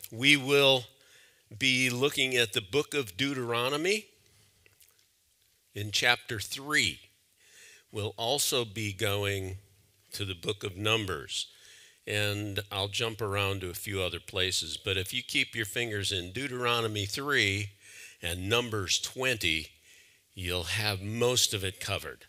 We will be looking at the book of Deuteronomy in chapter 3. We'll also be going to the book of Numbers, and I'll jump around to a few other places. But if you keep your fingers in Deuteronomy 3 and Numbers 20, you'll have most of it covered.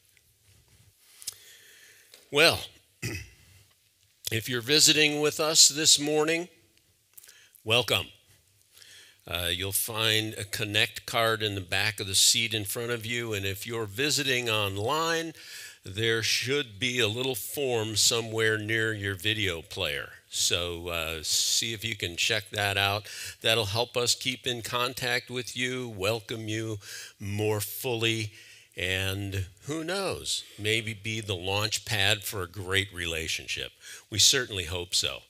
Well, if you're visiting with us this morning, welcome. You'll find a Connect card in the back of the seat in front of you, and if you're visiting online, there should be a little form somewhere near your video player. So see if you can check that out. That'll help us keep in contact with you, welcome you more fully, and who knows, maybe be the launch pad for a great relationship. We certainly hope so.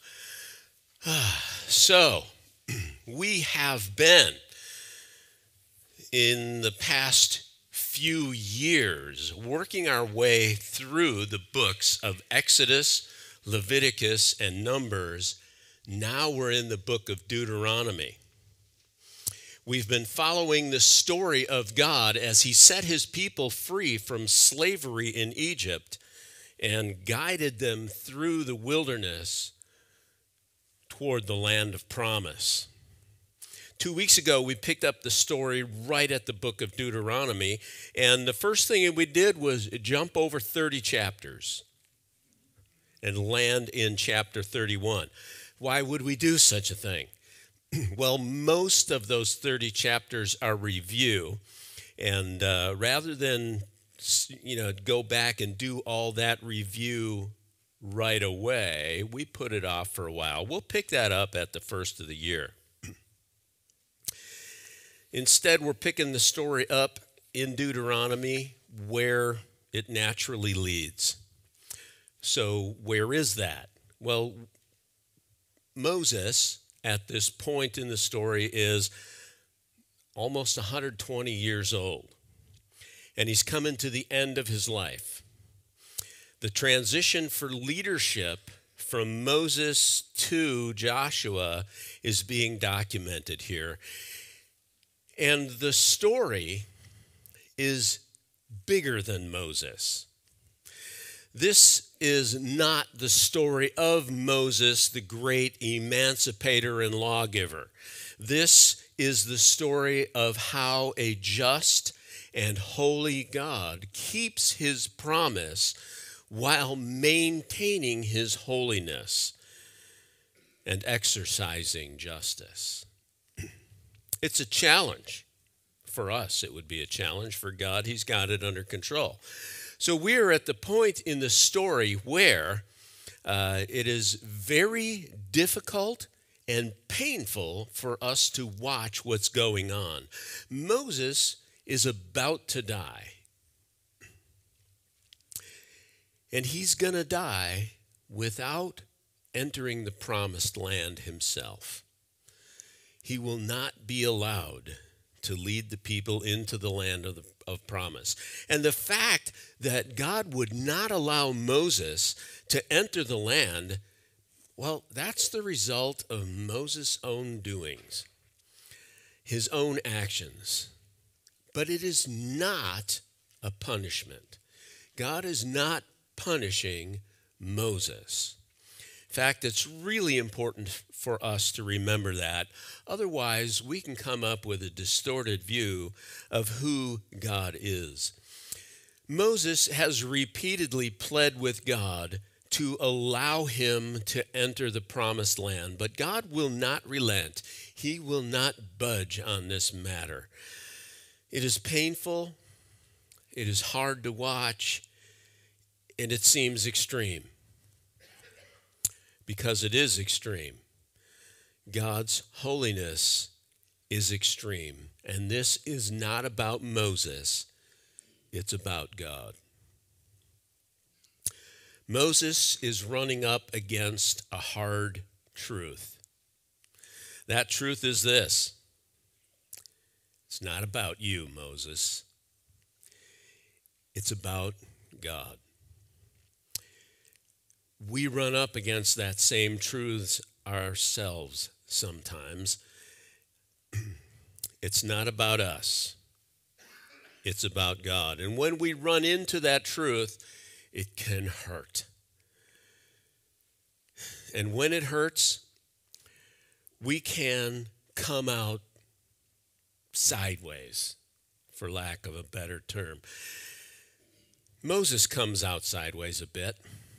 So, we have been, in the past few years, working our way through the books of Exodus, Leviticus, and Numbers. Now we're in the book of Deuteronomy. We've been following the story of God as he set his people free from slavery in Egypt and guided them through the wilderness toward the land of promise. 2 weeks ago, we picked up the story right at the book of Deuteronomy, and the first thing we did was jump over 30 chapters and land in chapter 31. Why would we do such a thing? Well, most of those 30 chapters are review, and rather than go back and do all that review right away, we put it off for a while. We'll pick that up at the first of the year. Instead, we're picking the story up in Deuteronomy where it naturally leads. So where is that? Well, Moses, at this point in the story, is almost 120 years old, and he's coming to the end of his life. The transition for leadership from Moses to Joshua is being documented here. And the story is bigger than Moses. This is not the story of Moses, the great emancipator and lawgiver. This is the story of how a just and holy God keeps his promise while maintaining his holiness and exercising justice. It's a challenge. For us, it would be a challenge. For God, he's got it under control. So we're at the point in the story where it is very difficult and painful for us to watch what's going on. Moses is about to die. And he's going to die without entering the promised land himself. He will not be allowed to lead the people into the land of promise. And the fact that God would not allow Moses to enter the land, well, that's the result of Moses' own doings, his own actions. But it is not a punishment. God is not punishing Moses. In fact, it's really important for us to remember that. Otherwise, we can come up with a distorted view of who God is. Moses has repeatedly pled with God to allow him to enter the promised land, but God will not relent. He will not budge on this matter. It is painful, it is hard to watch, and it seems extreme. Because it is extreme. God's holiness is extreme. And this is not about Moses, it's about God. Moses is running up against a hard truth. That truth is this: it's not about you, Moses. It's about God. We run up against that same truths ourselves sometimes. It's not about us. It's about God. And when we run into that truth, it can hurt. And when it hurts, we can come out sideways, for lack of a better term. Moses comes out sideways a bit.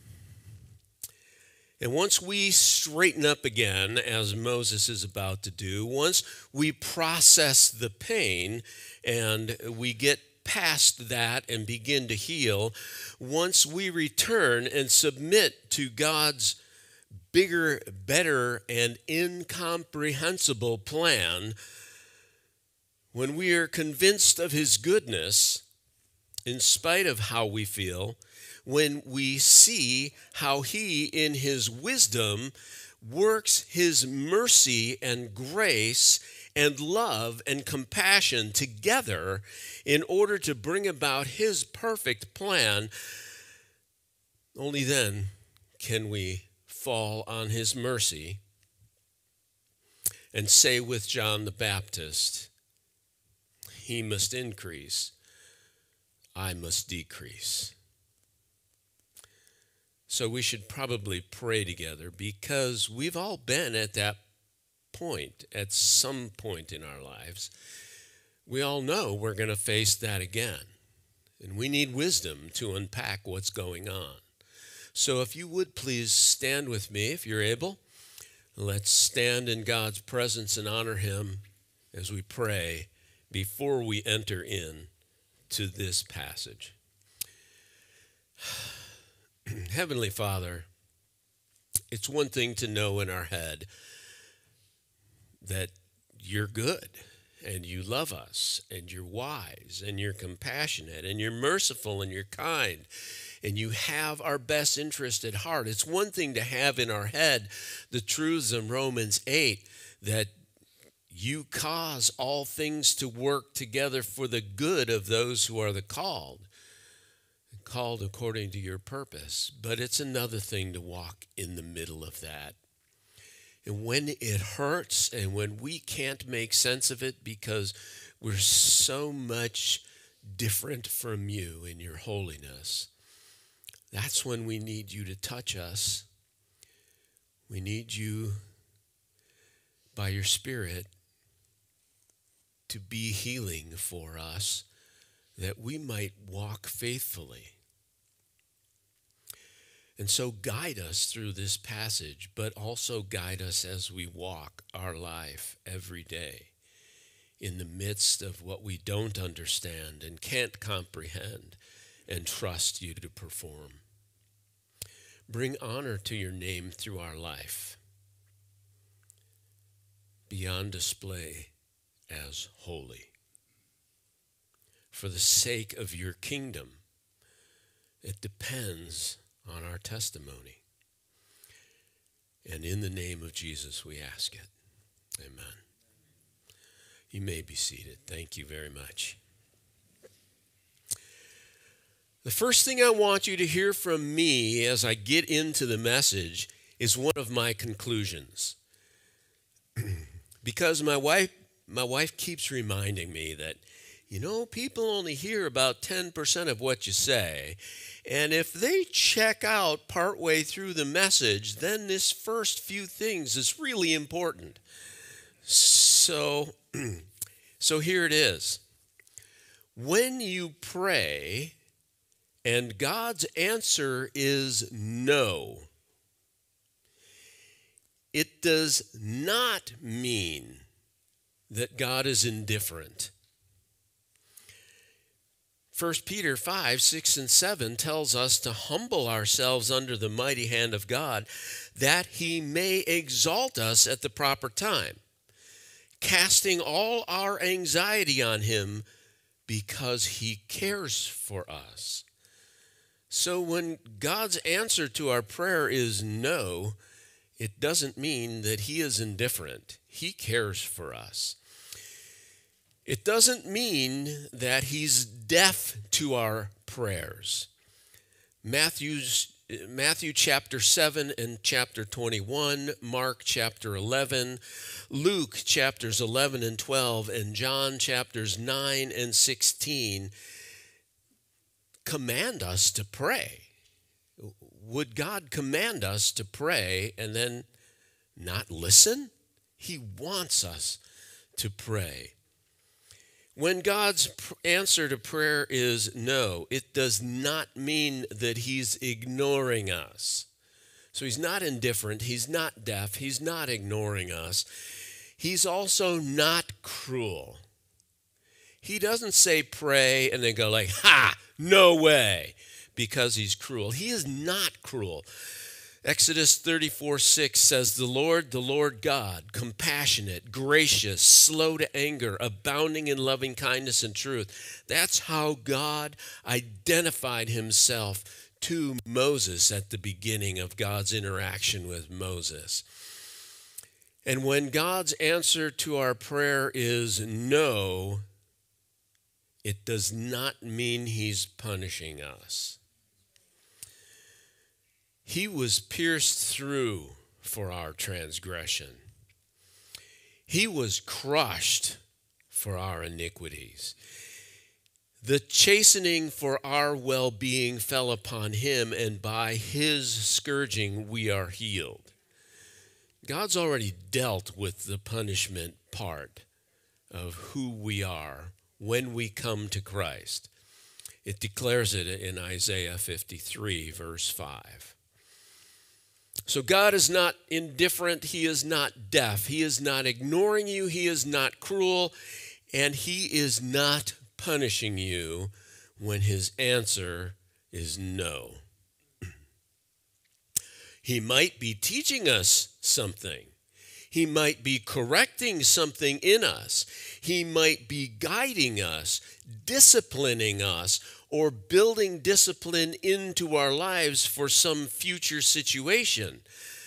And once we straighten up again, as Moses is about to do, once we process the pain and we get past that and begin to heal, once we return and submit to God's bigger, better, and incomprehensible plan, when we are convinced of his goodness, in spite of how we feel, when we see how he, in his wisdom, works his mercy and grace and love and compassion together in order to bring about his perfect plan, only then can we fall on his mercy and say with John the Baptist, he must increase, I must decrease. So we should probably pray together, because we've all been at that point, at some point in our lives. We all know we're going to face that again, and we need wisdom to unpack what's going on. So if you would please stand with me, if you're able. Let's stand in God's presence and honor him as we pray before we enter in to this passage. Heavenly Father, it's one thing to know in our head that you're good and you love us and you're wise and you're compassionate and you're merciful and you're kind and you have our best interest at heart. It's one thing to have in our head the truths in Romans 8 that you cause all things to work together for the good of those who are the called according to your purpose. But it's another thing to walk in the middle of that. And when it hurts and when we can't make sense of it because we're so much different from you in your holiness, that's when we need you to touch us. We need you by your Spirit to be healing for us, that we might walk faithfully. And so guide us through this passage, but also guide us as we walk our life every day in the midst of what we don't understand and can't comprehend and trust you to perform. Bring honor to your name through our life, beyond display as holy. For the sake of your kingdom, it depends on our testimony. And in the name of Jesus, we ask it. Amen. You may be seated. Thank you very much. The first thing I want you to hear from me as I get into the message is one of my conclusions. Because my wife keeps reminding me that, people only hear about 10% of what you say. And if they check out partway through the message, then this first few things is really important. So here it is. When you pray and God's answer is no, it does not mean that God is indifferent. 1 Peter 5, 6, and 7 tells us to humble ourselves under the mighty hand of God, that he may exalt us at the proper time, casting all our anxiety on him because he cares for us. So when God's answer to our prayer is no, it doesn't mean that he is indifferent. He cares for us. It doesn't mean that he's deaf to our prayers. Matthew Matthew chapter 7 and chapter 21, Mark chapter 11, Luke chapters 11 and 12, and John chapters 9 and 16 command us to pray. Would God command us to pray and then not listen? He wants us to pray. When God's answer to prayer is no, it does not mean that he's ignoring us. So he's not indifferent, he's not deaf, he's not ignoring us. He's also not cruel. He doesn't say pray and then go like, ha, no way, because he's cruel. He is not cruel. Exodus 34:6 says, the Lord God, compassionate, gracious, slow to anger, abounding in loving kindness and truth. That's how God identified himself to Moses at the beginning of God's interaction with Moses. And when God's answer to our prayer is no, it does not mean he's punishing us. He was pierced through for our transgression. He was crushed for our iniquities. The chastening for our well-being fell upon him, and by his scourging we are healed. God's already dealt with the punishment part of who we are when we come to Christ. It declares it in Isaiah 53, verse 5. So God is not indifferent. He is not deaf. He is not ignoring you. He is not cruel. And he is not punishing you when his answer is no. He might be teaching us something. He might be correcting something in us. He might be guiding us, disciplining us, or building discipline into our lives for some future situation.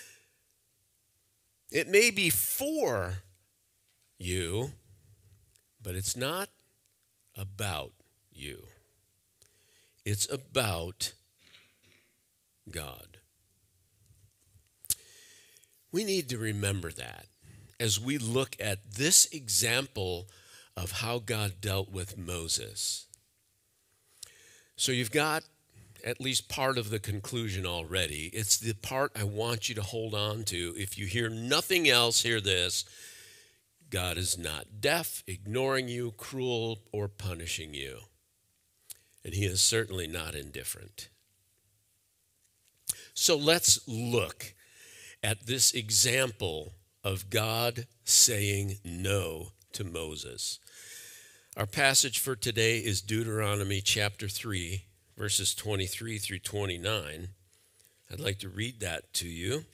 It may be for you, but it's not about you. It's about God. We need to remember that as we look at this example of how God dealt with Moses. So you've got at least part of the conclusion already. It's the part I want you to hold on to. If you hear nothing else, hear this. God is not deaf, ignoring you, cruel, or punishing you. And he is certainly not indifferent. So let's look at this example of God saying no to Moses. Our passage for today is Deuteronomy chapter 3, verses 23 through 29. I'd like to read that to you.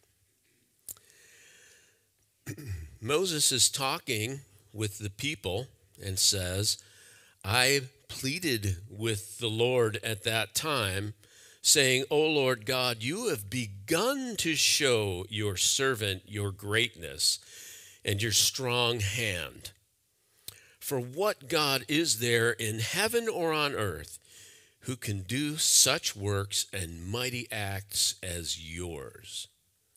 Moses is talking with the people and says, I pleaded with the Lord at that time, saying, O Lord God, you have begun to show your servant your greatness and your strong hand. For what God is there in heaven or on earth who can do such works and mighty acts as yours?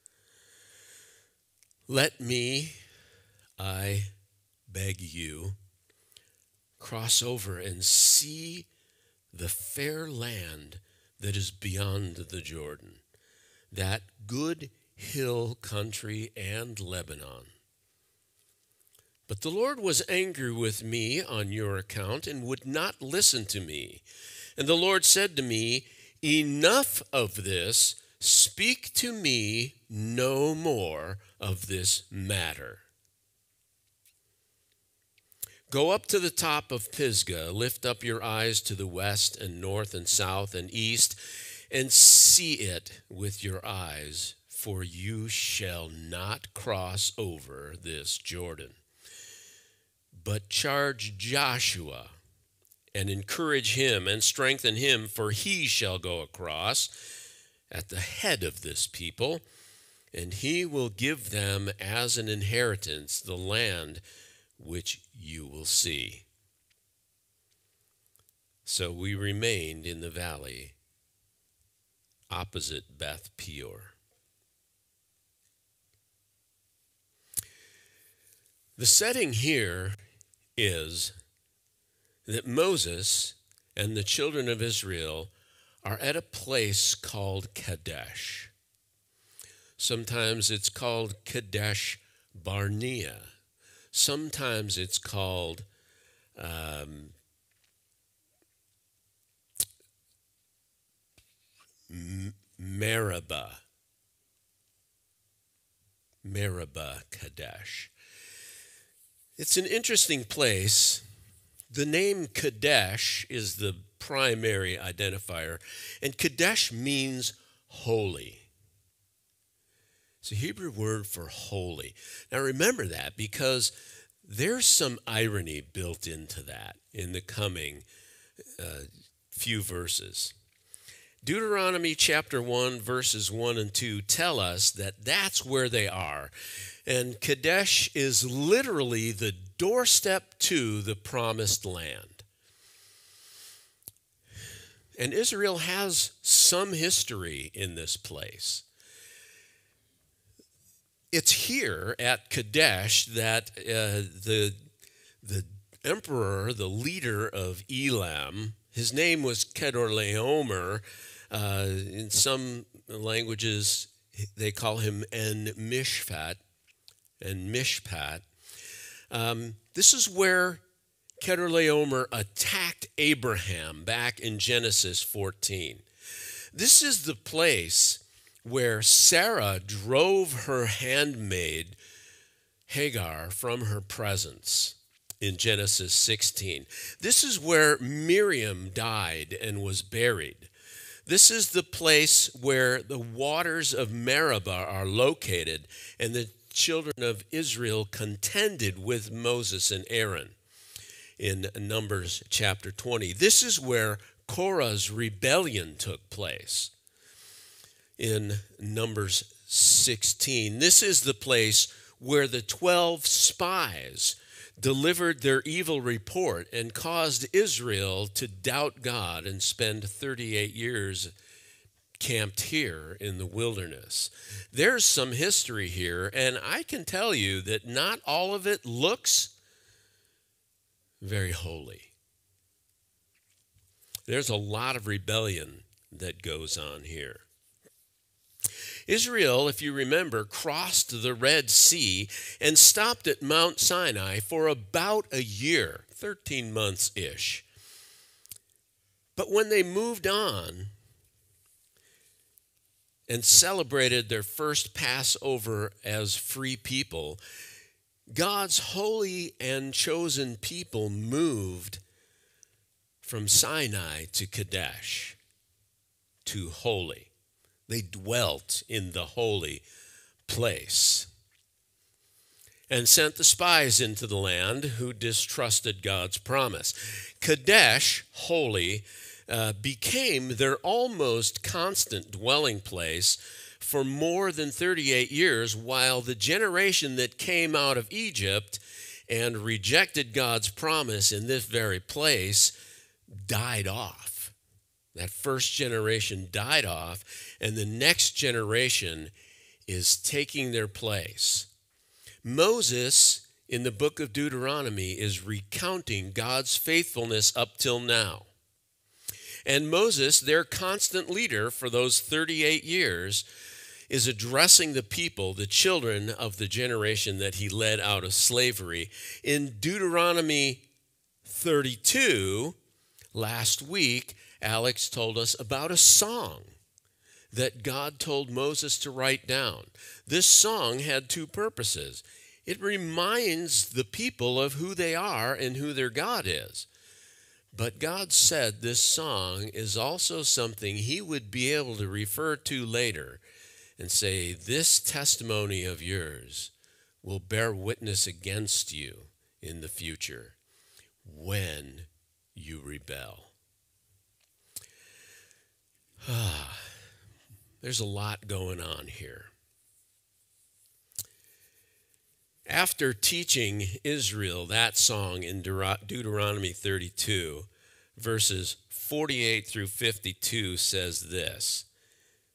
Let me, I beg you, cross over and see the fair land that is beyond the Jordan, that good hill country and Lebanon. But the Lord was angry with me on your account and would not listen to me. And the Lord said to me, enough of this, speak to me no more of this matter. Go up to the top of Pisgah, lift up your eyes to the west and north and south and east, and see it with your eyes, for you shall not cross over this Jordan. But charge Joshua and encourage him and strengthen him, for he shall go across at the head of this people, and he will give them as an inheritance the land which you will see. So we remained in the valley opposite Beth Peor. The setting here is that Moses and the children of Israel are at a place called Kadesh. Sometimes it's called Kadesh Barnea. Sometimes it's called Meribah Kadesh. It's an interesting place. The name Kadesh is the primary identifier, and Kadesh means holy. It's a Hebrew word for holy. Now remember that, because there's some irony built into that in the coming few verses. Deuteronomy chapter 1, verses 1 and 2 tell us that that's where they are. And Kadesh is literally the doorstep to the promised land. And Israel has some history in this place. It's here at Kadesh that the emperor, the leader of Elam, his name was Chedorlaomer. In some languages, they call him En-Mishpat. This is where Chedorlaomer attacked Abraham back in Genesis 14. This is the place where Sarah drove her handmaid Hagar from her presence in Genesis 16. This is where Miriam died and was buried. This is the place where the waters of Meribah are located, and the children of Israel contended with Moses and Aaron in Numbers chapter 20. This is where Korah's rebellion took place in Numbers 16. This is the place where the 12 spies delivered their evil report and caused Israel to doubt God and spend 38 years camped here in the wilderness. There's some history here, and I can tell you that not all of it looks very holy. There's a lot of rebellion that goes on here. Israel, if you remember, crossed the Red Sea and stopped at Mount Sinai for about a year, 13 months-ish. But when they moved on and celebrated their first Passover as free people, God's holy and chosen people moved from Sinai to Kadesh, to holy. They dwelt in the holy place and sent the spies into the land who distrusted God's promise. Kadesh, holy, became their almost constant dwelling place for more than 38 years, while the generation that came out of Egypt and rejected God's promise in this very place died off. That first generation died off, and the next generation is taking their place. Moses, in the book of Deuteronomy, is recounting God's faithfulness up till now. And Moses, their constant leader for those 38 years, is addressing the people, the children of the generation that he led out of slavery. In Deuteronomy 32, last week, Alex told us about a song that God told Moses to write down. This song had two purposes. It reminds the people of who they are and who their God is. But God said this song is also something he would be able to refer to later and say, this testimony of yours will bear witness against you in the future when you rebel. There's a lot going on here. After teaching Israel that song in Deuteronomy 32, verses 48 through 52 says this: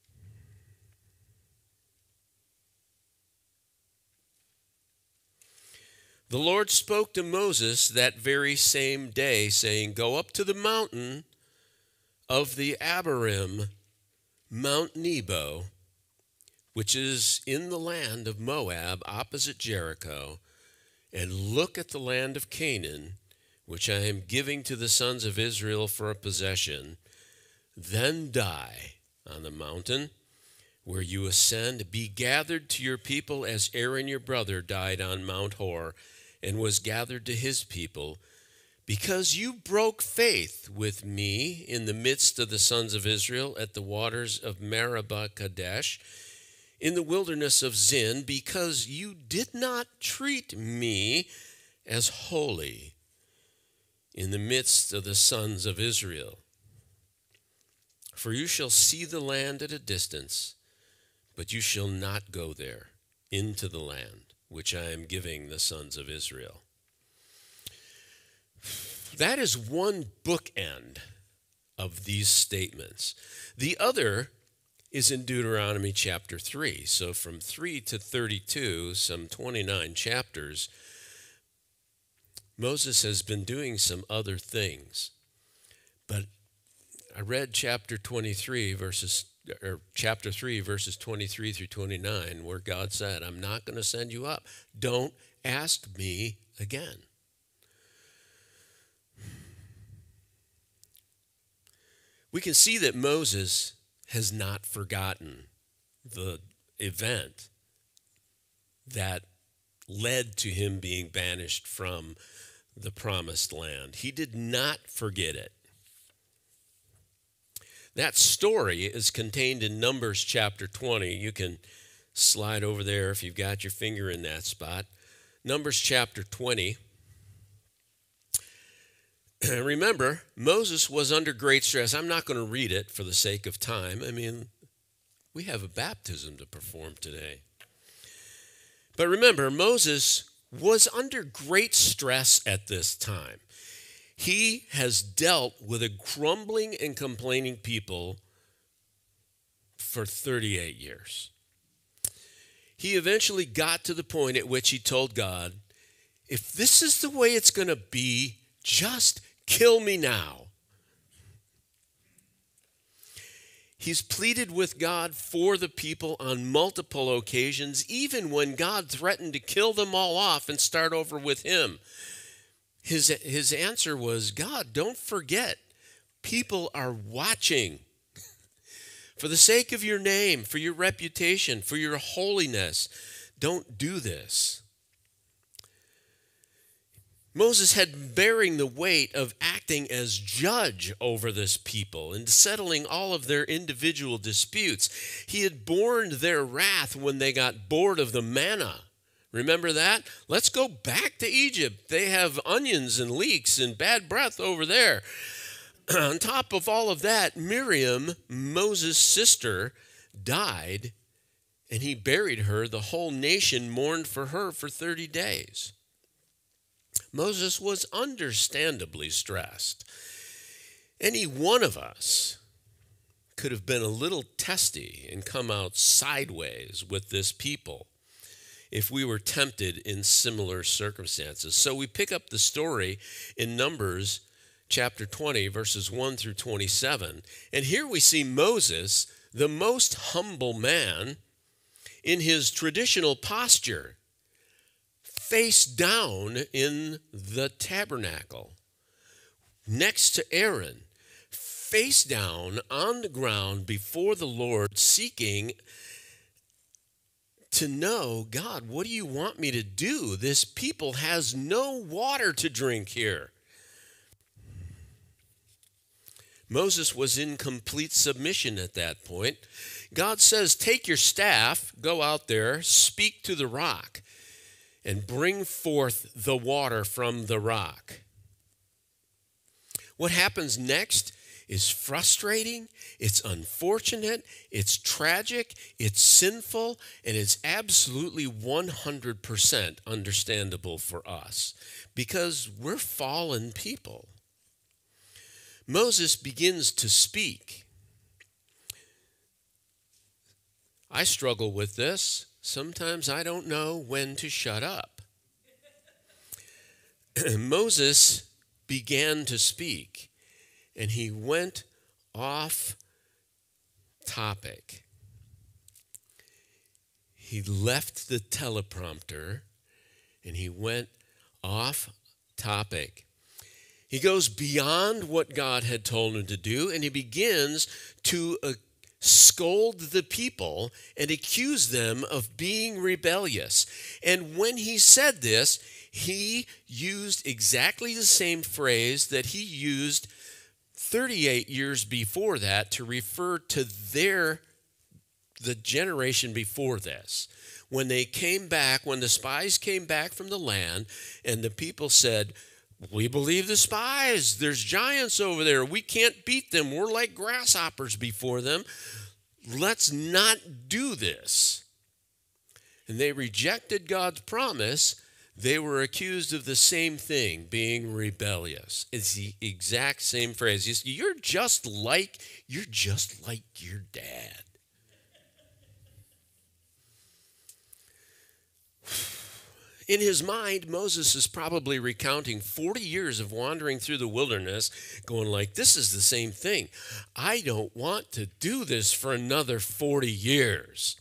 The Lord spoke to Moses that very same day, saying, "Go up to the mountain of the Abarim, Mount Nebo, which is in the land of Moab, opposite Jericho, and look at the land of Canaan, which I am giving to the sons of Israel for a possession. Then die on the mountain where you ascend. Be gathered to your people as Aaron your brother died on Mount Hor and was gathered to his people, because you broke faith with me in the midst of the sons of Israel at the waters of Meribah Kadesh, in the wilderness of Zin, because you did not treat me as holy in the midst of the sons of Israel. For you shall see the land at a distance, but you shall not go there into the land which I am giving the sons of Israel." That is one bookend of these statements. The other is in Deuteronomy chapter 3. So from 3 to 32, some 29 chapters, Moses has been doing some other things. But I read chapter 3, verses 23 through 29, where God said, "I'm not going to send you up. Don't ask me again." We can see that Moses has not forgotten the event that led to him being banished from the promised land. He did not forget it. That story is contained in Numbers chapter 20. You can slide over there if you've got your finger in that spot. Numbers chapter 20. Remember, Moses was under great stress. I'm not going to read it for the sake of time. I mean, we have a baptism to perform today. But remember, Moses was under great stress at this time. He has dealt with a grumbling and complaining people for 38 years. He eventually got to the point at which he told God, "If this is the way it's going to be, just kill me now." He's pleaded with God for the people on multiple occasions, even when God threatened to kill them all off and start over with him. His answer was, "God, don't forget, people are watching. For the sake of your name, for your reputation, for your holiness, don't do this." Moses had been bearing the weight of acting as judge over this people and settling all of their individual disputes. He had borne their wrath when they got bored of the manna. Remember that? Let's go back to Egypt. They have onions and leeks and bad breath over there. On top of all of that, Miriam, Moses' sister, died, and he buried her. The whole nation mourned for her for 30 days. Moses was understandably stressed. Any one of us could have been a little testy and come out sideways with this people if we were tempted in similar circumstances. So we pick up the story in Numbers chapter 20, verses 1 through 27. And here we see Moses, the most humble man, in his traditional posture, face down in the tabernacle, next to Aaron, face down on the ground before the Lord, seeking to know, "God, what do you want me to do? This people has no water to drink here." Moses was in complete submission at that point. God says, "Take your staff, go out there, speak to the rock, and bring forth the water from the rock." What happens next is frustrating, it's unfortunate, it's tragic, it's sinful, and it's absolutely 100% understandable for us because we're fallen people. Moses begins to speak. I struggle with this. Sometimes I don't know when to shut up. Moses began to speak, and he went off topic. He left the teleprompter, and he went off topic. He goes beyond what God had told him to do, and he begins to scold the people and accuse them of being rebellious. And when he said this, he used exactly the same phrase that he used 38 years before that to refer to the generation before this. When they came back, when the spies came back from the land, and the people said, "We believe the spies. There's giants over there. We can't beat them. We're like grasshoppers before them. Let's not do this." And they rejected God's promise. They were accused of the same thing, being rebellious. It's the exact same phrase. You're just like your dad. In his mind, Moses is probably recounting 40 years of wandering through the wilderness, going like, this is the same thing. I don't want to do this for another 40 years.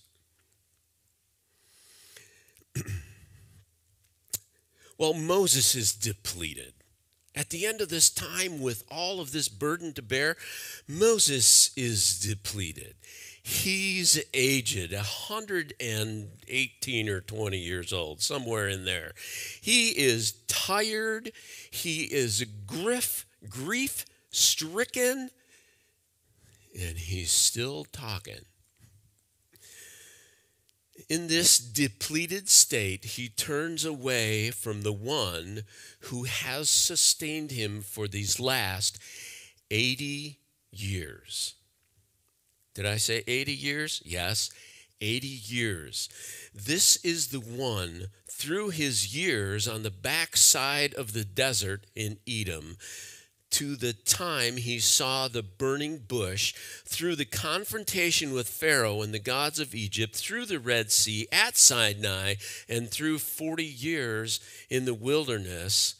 Well, Moses is depleted. At the end of this time, with all of this burden to bear, Moses is depleted. He's aged, 118 or 20 years old, somewhere in there. He is tired. He is grief-stricken, and he's still talking. In this depleted state, he turns away from the one who has sustained him for these last 80 years. Did I say 80 years? Yes, 80 years. This is the one, through his years on the backside of the desert in Edom, to the time he saw the burning bush, through the confrontation with Pharaoh and the gods of Egypt, through the Red Sea, at Sinai, and through 40 years in the wilderness,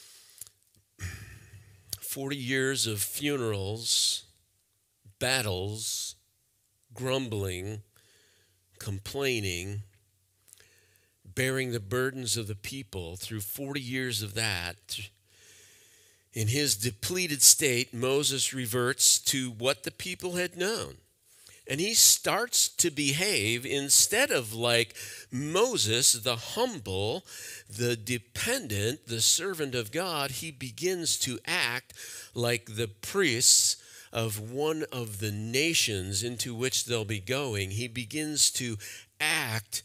40 years of funerals, battles, grumbling, complaining, bearing the burdens of the people. Through 40 years of that, in his depleted state, Moses reverts to what the people had known. And he starts to behave, instead of like Moses, the humble, the dependent, the servant of God, he begins to act like the priests of one of the nations into which they'll be going. He begins to act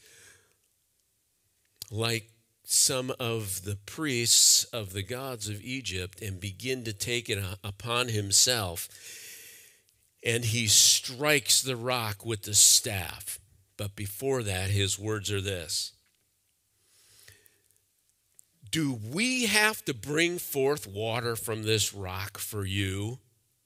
like some of the priests of the gods of Egypt and begin to take it upon himself. And he strikes the rock with the staff. But before that, his words are this: "Do we have to bring forth water from this rock for you?"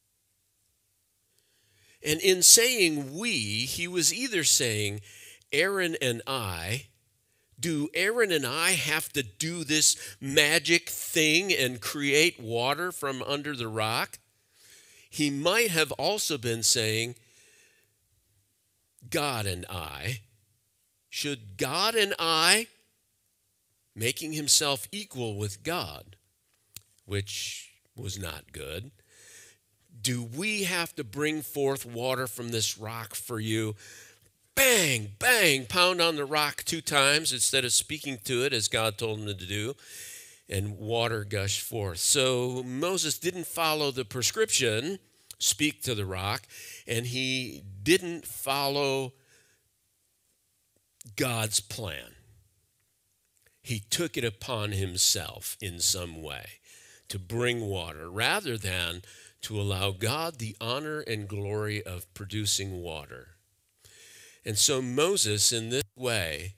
And in saying "we," he was either saying Aaron and I. Do Aaron and I have to do this magic thing and create water from under the rock? He might have also been saying God and I. Should God and I, making himself equal with God, which was not good, do we have to bring forth water from this rock for you? Bang, bang, pound on the rock 2 times instead of speaking to it as God told him to do, and water gushed forth. So Moses didn't follow the prescription, speak to the rock, and he didn't follow God's plan. He took it upon himself in some way to bring water, rather than to allow God the honor and glory of producing water. And so Moses, in this way,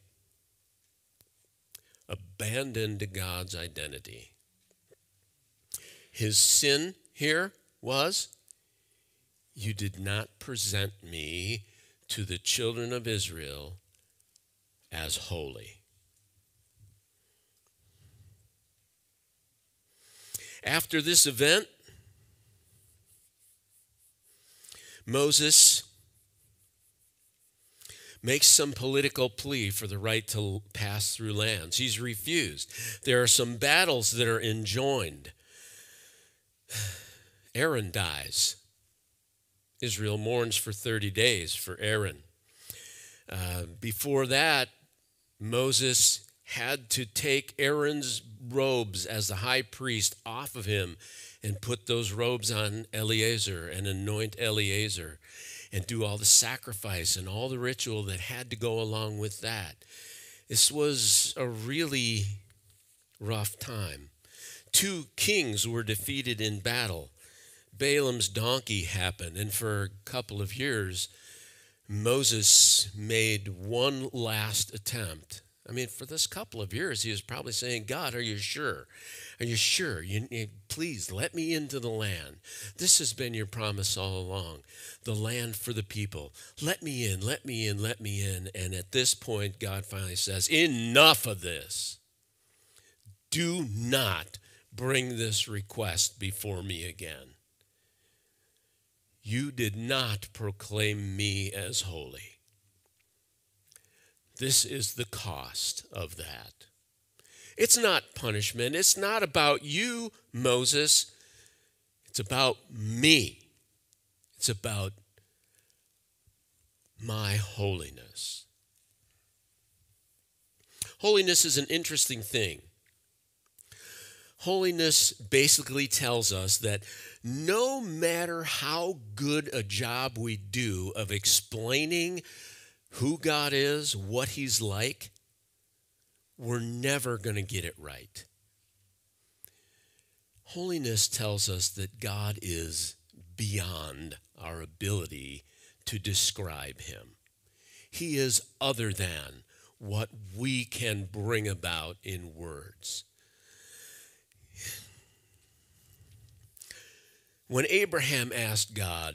abandoned God's identity. His sin here was, you did not present me to the children of Israel as holy. After this event, Moses makes some political plea for the right to pass through lands. He's refused. There are some battles that are enjoined. Aaron dies. Israel mourns for 30 days for Aaron. Before that, Moses had to take Aaron's robes as the high priest off of him and put those robes on Eleazar and anoint Eleazar and do all the sacrifice and all the ritual that had to go along with that. This was a really rough time. 2 kings were defeated in battle. Balaam's donkey happened, and for a couple of years, Moses made one last attempt. I mean, for this couple of years, he was probably saying, God, are you sure? Are you sure? Please let me into the land. This has been your promise all along. The land for the people. Let me in, let me in, let me in. And at this point, God finally says, enough of this. Do not bring this request before me again. You did not proclaim me as holy. This is the cost of that. It's not punishment. It's not about you, Moses. It's about me. It's about my holiness. Holiness is an interesting thing. Holiness basically tells us that no matter how good a job we do of explaining who God is, what he's like, we're never going to get it right. Holiness tells us that God is beyond our ability to describe him. He is other than what we can bring about in words. When Abraham asked God,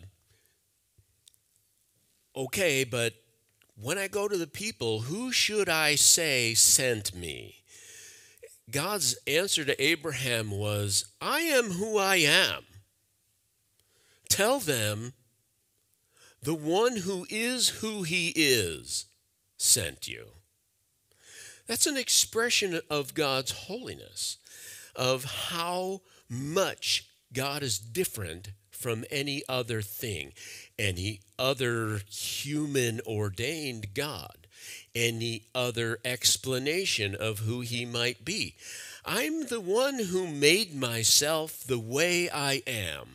okay, but when I go to the people, who should I say sent me? God's answer to Abraham was, I am who I am. Tell them, the one who he is sent you. That's an expression of God's holiness, of how much God is different from any other thing, any other human ordained God, any other explanation of who he might be. I'm the one who made myself the way I am.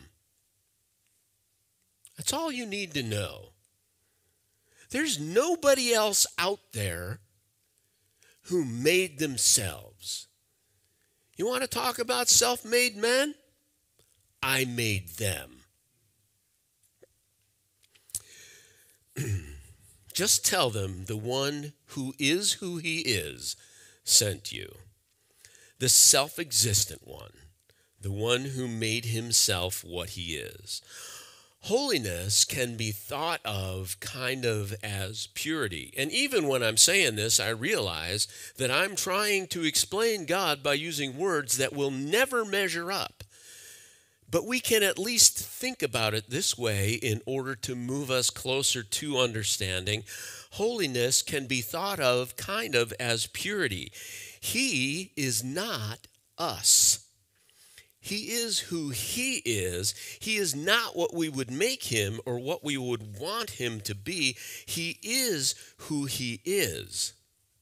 That's all you need to know. There's nobody else out there who made themselves. You want to talk about self-made men? I made them. Just tell them the one who he is sent you. The self-existent one. The one who made himself what he is. Holiness can be thought of kind of as purity. And even when I'm saying this, I realize that I'm trying to explain God by using words that will never measure up. But we can at least think about it this way in order to move us closer to understanding. Holiness can be thought of kind of as purity. He is not us. He is who he is. He is not what we would make him or what we would want him to be. He is who he is.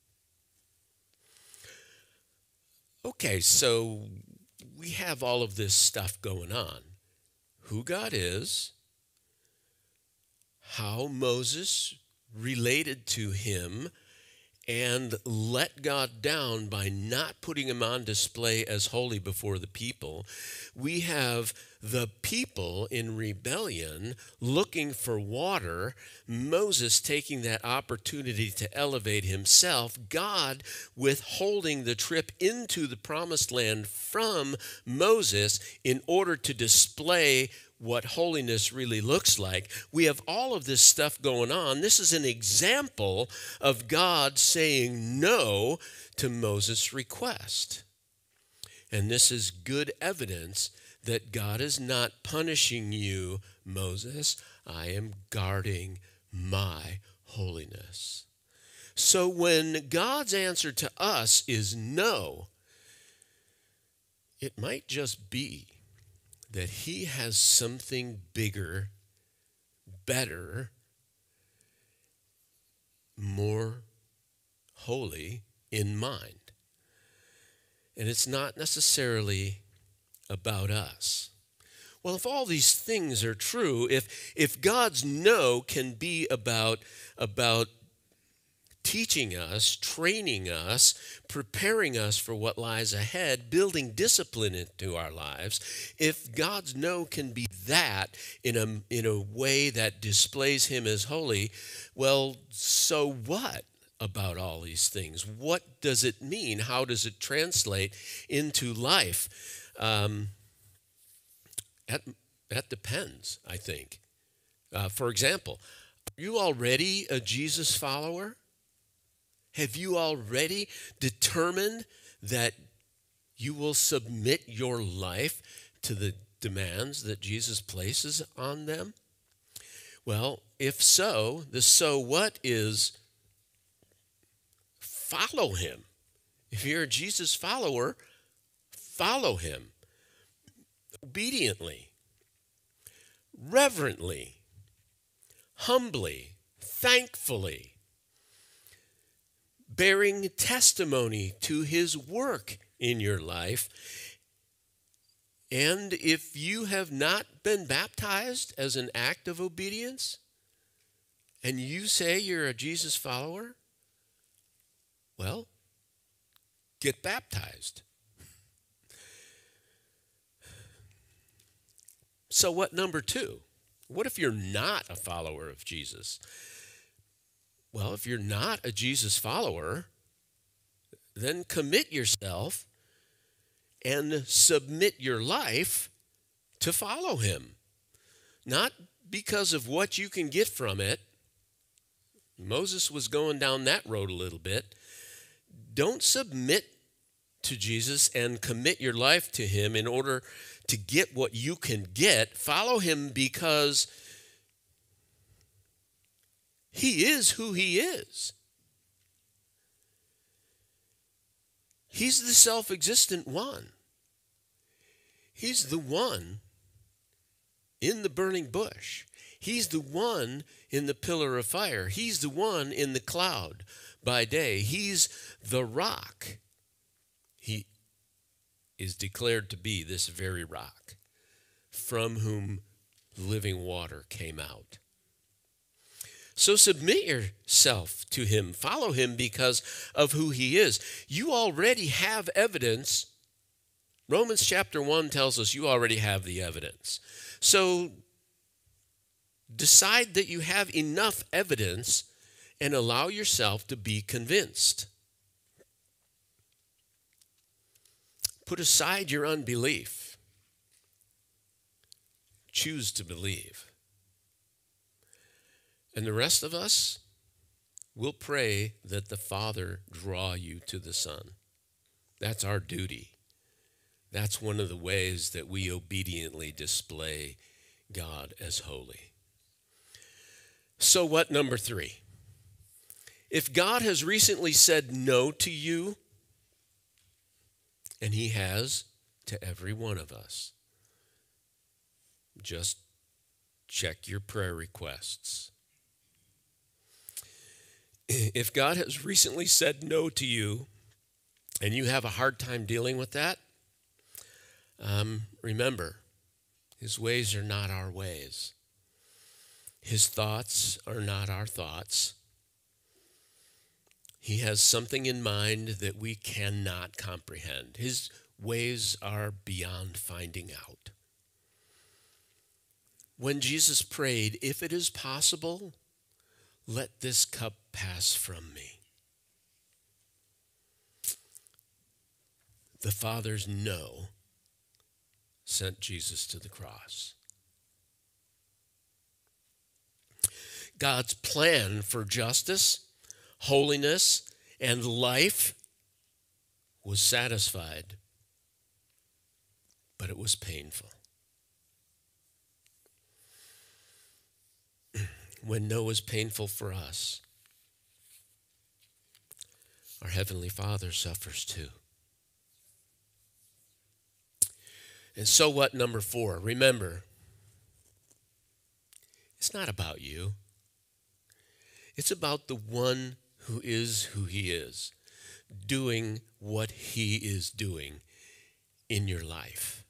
Okay, so we have all of this stuff going on. Who God is, how Moses related to him, and let God down by not putting him on display as holy before the people. We have the people in rebellion looking for water, Moses taking that opportunity to elevate himself, God withholding the trip into the promised land from Moses in order to display what holiness really looks like. We have all of this stuff going on. This is an example of God saying no to Moses' request. And this is good evidence that God is not punishing you, Moses. I am guarding my holiness. So when God's answer to us is no, it might just be that he has something bigger, better, more holy in mind. And it's not necessarily about us. Well, if all these things are true, if God's no can be about teaching us, training us, preparing us for what lies ahead, building discipline into our lives, if God's no can be that in a way that displays him as holy, well, so what about all these things? What does it mean? How does it translate into life? That depends, I think. For example, are you already a Jesus follower? Have you already determined that you will submit your life to the demands that Jesus places on them? Well, if so, the so what is follow him. If you're a Jesus follower, follow him obediently, reverently, humbly, thankfully, bearing testimony to his work in your life. And if you have not been baptized as an act of obedience, and you say you're a Jesus follower, well, get baptized. So what, number two? What if you're not a follower of Jesus? Well, if you're not a Jesus follower, then commit yourself and submit your life to follow him. Not because of what you can get from it. Moses was going down that road a little bit. Don't submit to Jesus and commit your life to him in order to get what you can get. Follow him because he is who he is. He's the self-existent one. He's the one in the burning bush. He's the one in the pillar of fire. He's the one in the cloud by day. He's the rock. He is declared to be this very rock from whom living water came out. So submit yourself to him. Follow him because of who he is. You already have evidence. Romans chapter 1 tells us you already have the evidence. So decide that you have enough evidence and allow yourself to be convinced. Put aside your unbelief. Choose to believe. And the rest of us will pray that the Father draw you to the Son. That's our duty. That's one of the ways that we obediently display God as holy. So what, number 3? If God has recently said no to you, and he has to every one of us, just check your prayer requests. If God has recently said no to you, and you have a hard time dealing with that, remember, his ways are not our ways. His thoughts are not our thoughts. He has something in mind that we cannot comprehend. His ways are beyond finding out. When Jesus prayed, if it is possible, let this cup pass from me. The Father's no sent Jesus to the cross. God's plan for justice, holiness, and life was satisfied but it was painful. When no is painful for us, our Heavenly Father suffers too. And so what, number 4? Remember, it's not about you. It's about the one who is who he is, doing what he is doing in your life.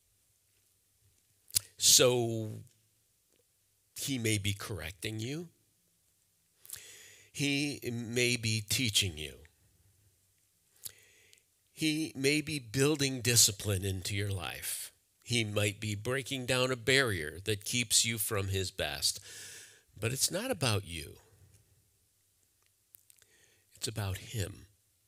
So he may be correcting you. He may be teaching you. He may be building discipline into your life. He might be breaking down a barrier that keeps you from his best. But it's not about you. It's about him.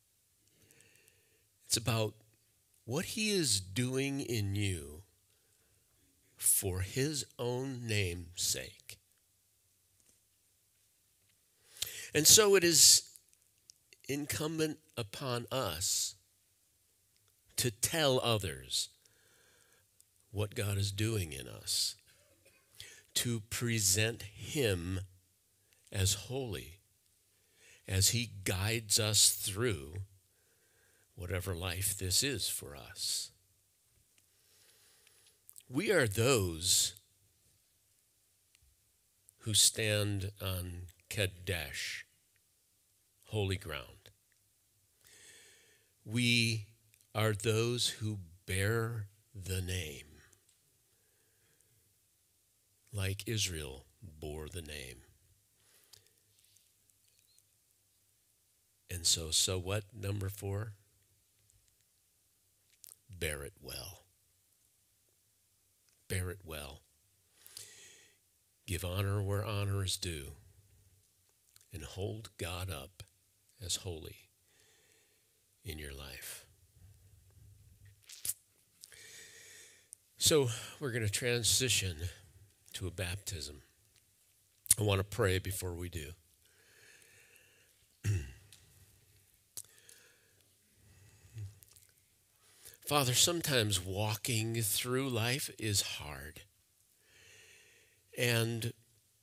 It's about what he is doing in you for his own name's sake. And so it is incumbent upon us to tell others what God is doing in us, to present him as holy as he guides us through whatever life this is for us. We are those who stand on Kadesh, holy ground. We are those who bear the name, like Israel bore the name. And so what, number 4? Bear it well. Bear it well. Give honor where honor is due, and hold God up as holy in your life. So we're going to transition to a baptism. I want to pray before we do. Father, sometimes walking through life is hard. And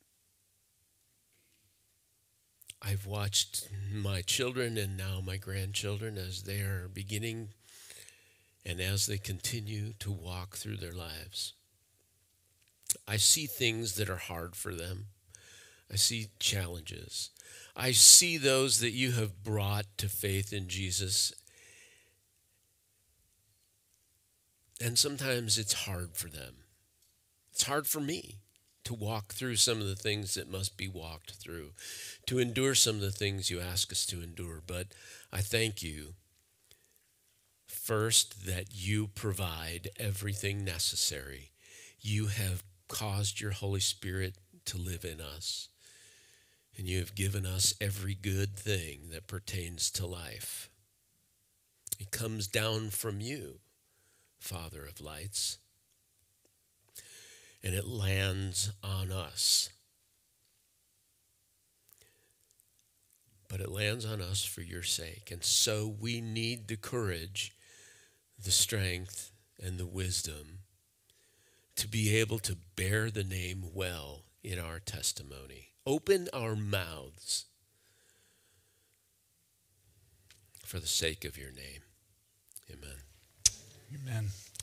I've watched my children and now my grandchildren as they are beginning and as they continue to walk through their lives. I see things that are hard for them. I see challenges. I see those that you have brought to faith in Jesus. And sometimes it's hard for them. It's hard for me to walk through some of the things that must be walked through, to endure some of the things you ask us to endure. But I thank you, first, that you provide everything necessary. You have caused your Holy Spirit to live in us, and you have given us every good thing that pertains to life. It comes down from you, Father of lights, and it lands on us. But it lands on us for your sake. And so we need the courage, the strength, and the wisdom to be able to bear the name well in our testimony. Open our mouths for the sake of your name. Amen. Amen.